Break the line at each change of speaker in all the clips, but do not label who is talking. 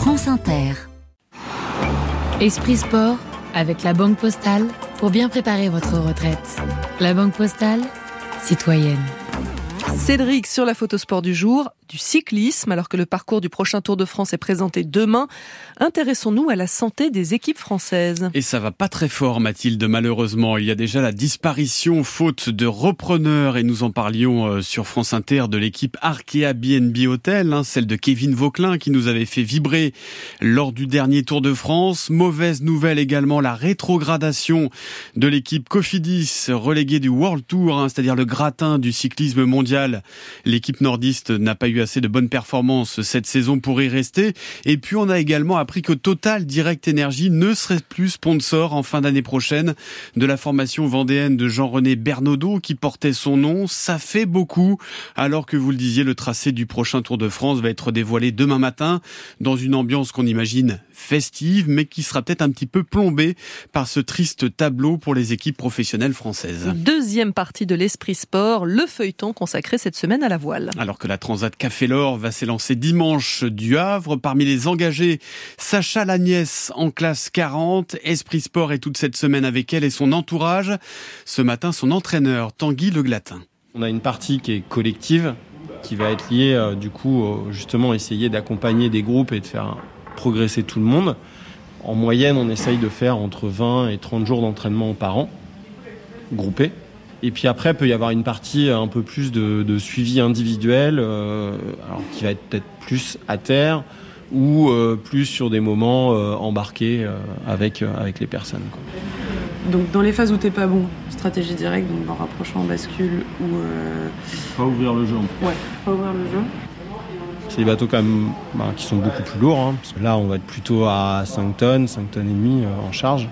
France Inter. Esprit Sport avec la Banque Postale pour bien préparer votre retraite. La Banque Postale, citoyenne.
Cédric, sur la photosport du jour, du cyclisme, alors que le parcours du prochain Tour de France est présenté demain. Intéressons-nous à la santé des équipes françaises.
Et ça va pas très fort, Mathilde, malheureusement. Il y a déjà la disparition, faute de repreneurs, et nous en parlions sur France Inter, de l'équipe Arkea B&B Hotel, celle de Kevin Vauquelin qui nous avait fait vibrer lors du dernier Tour de France. Mauvaise nouvelle également, la rétrogradation de l'équipe Cofidis, reléguée du World Tour, c'est-à-dire le gratin du cyclisme mondial. L'équipe nordiste n'a pas eu assez de bonnes performances cette saison pour y rester. Et puis on a également appris que Total Direct Energy ne serait plus sponsor en fin d'année prochaine de la formation vendéenne de Jean-René Bernaudot qui portait son nom. Ça fait beaucoup, alors que vous le disiez, le tracé du prochain Tour de France va être dévoilé demain matin dans une ambiance qu'on imagine festive, mais qui sera peut-être un petit peu plombée par ce triste tableau pour les équipes professionnelles françaises.
Deuxième partie de l'Esprit Sport, le feuilleton consacré cette semaine à la voile.
Alors que la Transat Café l'Or va s'élancer dimanche du Havre, parmi les engagés, Sacha Lagnès en classe 40. Esprit Sport est toute cette semaine avec elle et son entourage. Ce matin, son entraîneur, Tanguy Le Glatin.
On a une partie qui est collective, qui va être liée justement essayer d'accompagner des groupes et de faire progresser tout le monde. En moyenne, on essaye de faire entre 20 et 30 jours d'entraînement par an, groupés. Et puis après, il peut y avoir une partie un peu plus de suivi individuel, qui va être peut-être plus à terre ou plus sur des moments embarqués avec les personnes, quoi.
Donc dans les phases où t'es pas bon, stratégie directe, donc en rapprochant en bascule ou...
Pas ouvrir le jeu.
Ouais, pas ouvrir le jeu.
C'est des bateaux quand même qui sont beaucoup plus lourds, parce que là on va être plutôt à 5 tonnes et demi en charge.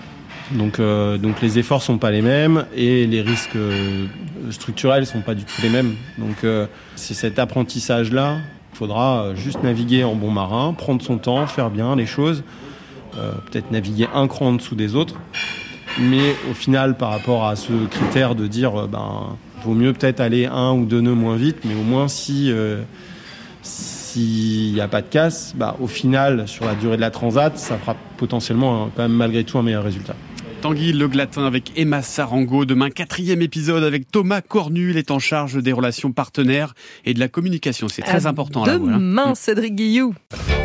Donc les efforts sont pas les mêmes et les risques structurels sont pas du tout les mêmes. Donc c'est cet apprentissage-là, il faudra juste naviguer en bon marin, prendre son temps, faire bien les choses, peut-être naviguer un cran en dessous des autres. Mais au final, par rapport à ce critère de dire vaut mieux peut-être aller 1 ou 2 nœuds moins vite, mais au moins s'il n'y a pas de casse, au final, sur la durée de la transat, ça fera potentiellement quand même malgré tout un meilleur résultat.
Tanguy Le Glatin avec Emma Sarango. Demain, 4e épisode avec Thomas Cornu. Il est en charge des relations partenaires et de la communication. C'est très important.
Demain, Cédric Guillou.